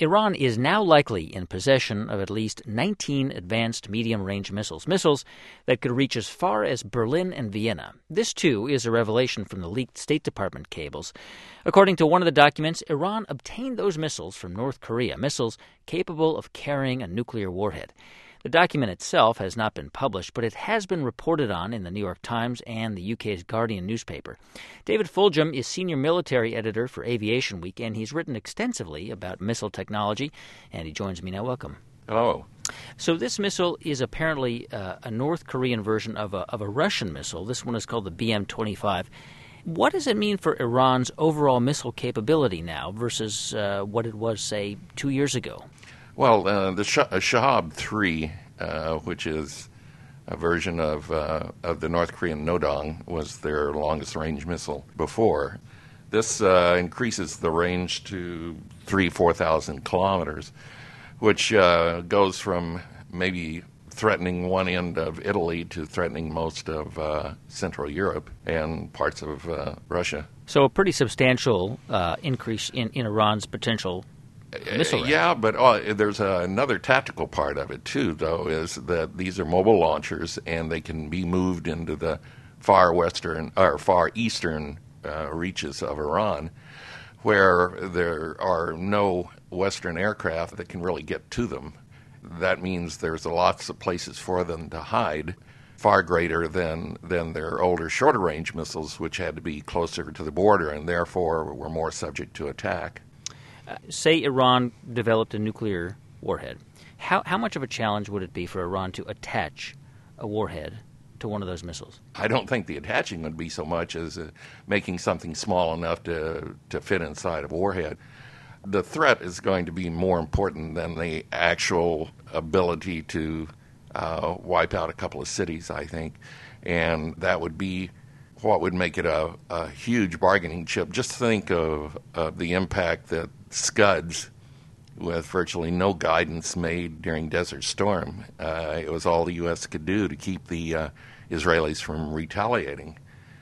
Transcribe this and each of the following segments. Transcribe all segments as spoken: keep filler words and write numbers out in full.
Iran is now likely in possession of at least nineteen advanced medium-range missiles, missiles that could reach as far as Berlin and Vienna. This, too, is a revelation from the leaked State Department cables. According to one of the documents, Iran obtained those missiles from North Korea, missiles capable of carrying a nuclear warhead. The document itself has not been published, but it has been reported on in the New York Times and the U K's Guardian newspaper. David Fulgham is senior military editor for Aviation Week, and he's written extensively about missile technology, and he joins me now. Welcome. Hello. So this missile is apparently uh, a North Korean version of a, of a Russian missile. This one is called the B M twenty-five. What does it mean for Iran's overall missile capability now versus uh, what it was, say, two years ago? Well, uh, the Sh- Shahab three, uh, which is a version of uh, of the North Korean Nodong, was their longest-range missile before. This uh, increases the range to three, four thousand kilometers, which uh, goes from maybe threatening one end of Italy to threatening most of uh, Central Europe and parts of uh, Russia. So a pretty substantial uh, increase in, in Iran's potential missile range. Yeah, but uh, there's uh, another tactical part of it, too, though, is that these are mobile launchers, and they can be moved into the far western or far eastern uh, reaches of Iran, where there are no Western aircraft that can really get to them. That means there's lots of places for them to hide, far greater than, than their older, shorter-range missiles, which had to be closer to the border and therefore were more subject to attack. Uh, say Iran developed a nuclear warhead. How how much of a challenge would it be for Iran to attach a warhead to one of those missiles? I don't think the attaching would be so much as uh, making something small enough to to fit inside a warhead. The threat is going to be more important than the actual ability to uh, wipe out a couple of cities, I think. And that would be what would make it a, a huge bargaining chip. Just think of, of the impact that Scuds, with virtually no guidance made during Desert Storm, uh, it was all the U S could do to keep the uh, Israelis from retaliating.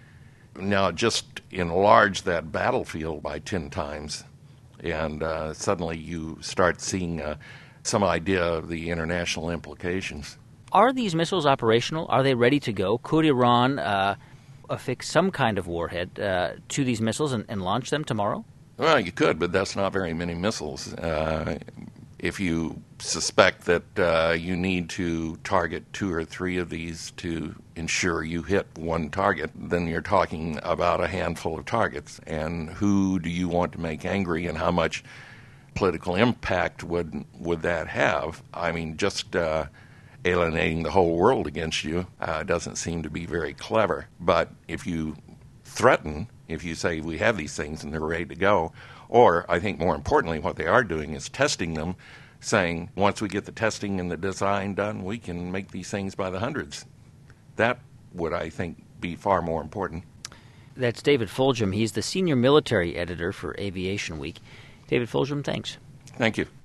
Now, just enlarge that battlefield by ten times, and uh, suddenly you start seeing uh, some idea of the international implications. Are these missiles operational? Are they ready to go? Could Iran uh, affix some kind of warhead uh, to these missiles and, and launch them tomorrow? Well, you could, but that's not very many missiles. Uh, if you suspect that uh, you need to target two or three of these to ensure you hit one target, then you're talking about a handful of targets. And who do you want to make angry, and how much political impact would would that have? I mean, just uh, alienating the whole world against you uh, doesn't seem to be very clever. But if you threaten, if you say we have these things and they're ready to go, or I think more importantly what they are doing is testing them, saying once we get the testing and the design done, we can make these things by the hundreds. That would, I think, be far more important. That's David Fulgham. He's the senior military editor for Aviation Week. David Fulgham, thanks. Thank you.